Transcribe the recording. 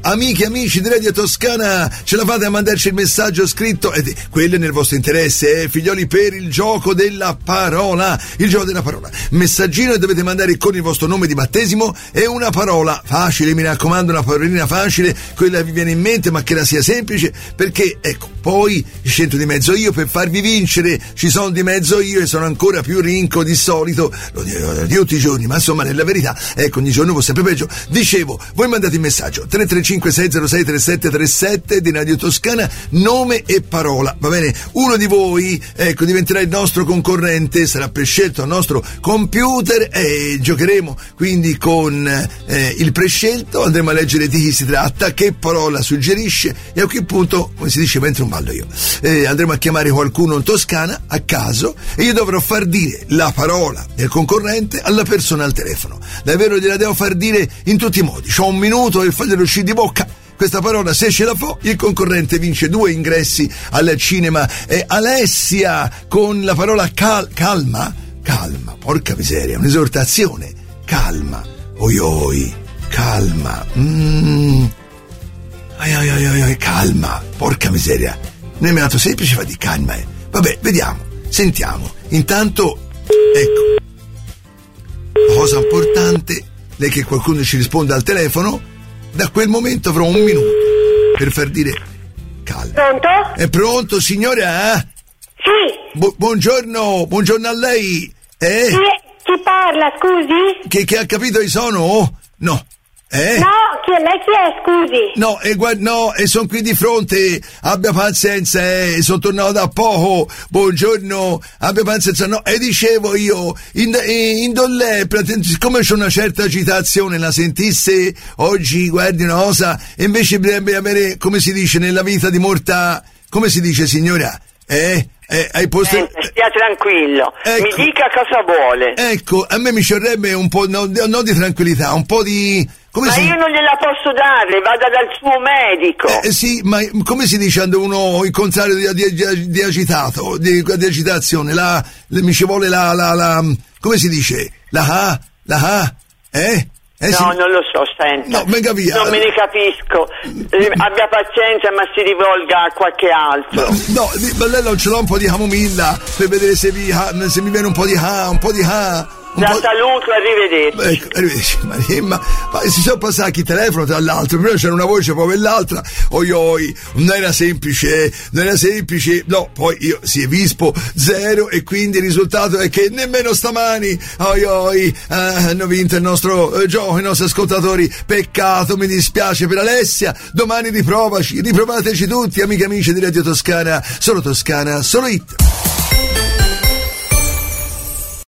amiche, amici di Radio Toscana, ce la fate a mandarci il messaggio scritto, quello è nel vostro interesse, figlioli, per il gioco della parola, messaggino, e dovete mandare con il vostro nome di battesimo e una parola facile, mi raccomando, una parolina facile, quella che vi viene in mente, ma che la sia semplice, perché ecco, poi ci c'entro di mezzo io per farvi vincere, ci sono di mezzo io e sono ancora più rinco di solito, lo dico tutti i giorni, ma insomma nella verità, ecco, ogni giorno può sempre peggio. Dicevo, voi mandate il messaggio 335-606-3737 di Radio Toscana, nome e parola, va bene? Uno di voi, ecco, diventerà il nostro concorrente, sarà prescelto al nostro computer e giocheremo quindi con il prescelto, andremo a leggere di chi si tratta, che parola suggerisce, e a quel punto, come si dice mentre non ballo io, andremo a chiamare qualcuno in Toscana a caso e io dovrò far dire la parola del concorrente alla persona al telefono. Davvero gliela devo far dire in tutti i modi, c'ho un minuto e farglielo uscire di bocca questa parola. Se ce la fa, il concorrente vince 2 ingressi al cinema. Alessia con la parola calma, porca miseria, un'esortazione, calma, oi, calma, calma, porca miseria, non è dato semplice fa di calma, Vabbè, vediamo, sentiamo, intanto, ecco, cosa importante, lei che qualcuno ci risponda al telefono, da quel momento avrò un minuto per far dire calma. Pronto? È pronto, signora? Sì. Buongiorno a lei. Chi parla, scusi? Che ha capito chi sono? No. No, lei chi è, scusi? No, sono qui di fronte, abbia pazienza, sono tornato da poco, buongiorno, abbia pazienza, no, dicevo io, siccome c'è una certa agitazione, la sentisse oggi, guardi una cosa, e invece bisognerebbe avere, come si dice, nella vita di morta, come si dice, signora? Hai posto... stia tranquillo, ecco. Mi dica cosa vuole. Ecco, a me mi ci vorrebbe un po', no di tranquillità, un po' di... Io non gliela posso dare, vada dal suo medico. Sì, ma come si dice quando uno il contrario di agitato, di agitazione, mi ci vuole la come si dice? La No, non lo so, senta. No, venga via. Non me ne capisco. Abbia pazienza, ma si rivolga a qualche altro. Ma lei non ce l'ha un po' di camomilla per vedere se mi viene un po' di saluto, arrivederci. Ecco, arrivederci. Ma si sono passati il telefono tra l'altro, prima c'era una voce poi quell'altra, oi, non era semplice, no, poi io vispo 0 e quindi il risultato è che nemmeno stamani, hanno vinto il nostro gioco, i nostri ascoltatori, peccato, mi dispiace per Alessia, domani riprovateci tutti, amiche e amici di Radio Toscana, solo Toscana, solo hit.